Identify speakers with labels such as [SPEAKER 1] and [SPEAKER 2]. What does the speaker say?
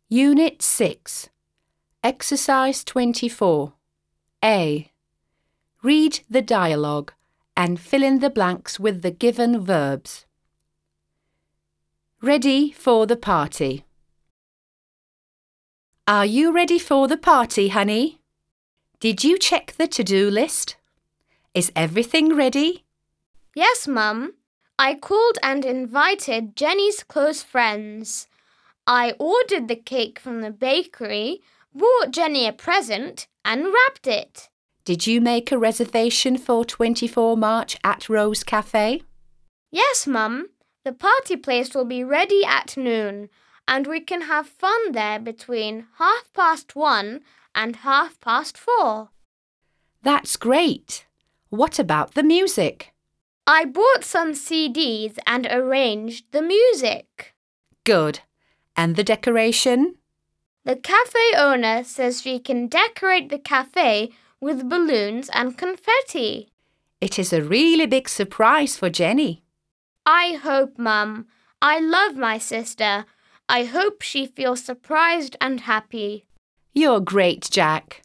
[SPEAKER 1] Unit 6. Exercise 24. A. Read the dialogue and fill in the blanks with the given verbs. Ready for the party. Are you ready for the party, honey? Did you check the to-do list? Is everything ready?
[SPEAKER 2] Yes, Mum. I called and invited Jenny's close friends. I ordered the cake from the bakery, bought Jenny a present and wrapped it.
[SPEAKER 1] Did you make a reservation for 24 March at Rose Cafe?
[SPEAKER 2] Yes, Mum. The party place will be ready at noon, and we can have fun there between 1:30 and 4:30.
[SPEAKER 1] That's great. What about the music?
[SPEAKER 2] I bought some CDs and arranged the music.
[SPEAKER 1] Good. And the decoration?
[SPEAKER 2] The cafe owner says she can decorate the cafe with balloons and confetti.
[SPEAKER 1] It is a really big surprise for Jenny.
[SPEAKER 2] I hope, Mum. I love my sister. I hope she feels surprised and happy.
[SPEAKER 1] You're great, Jack.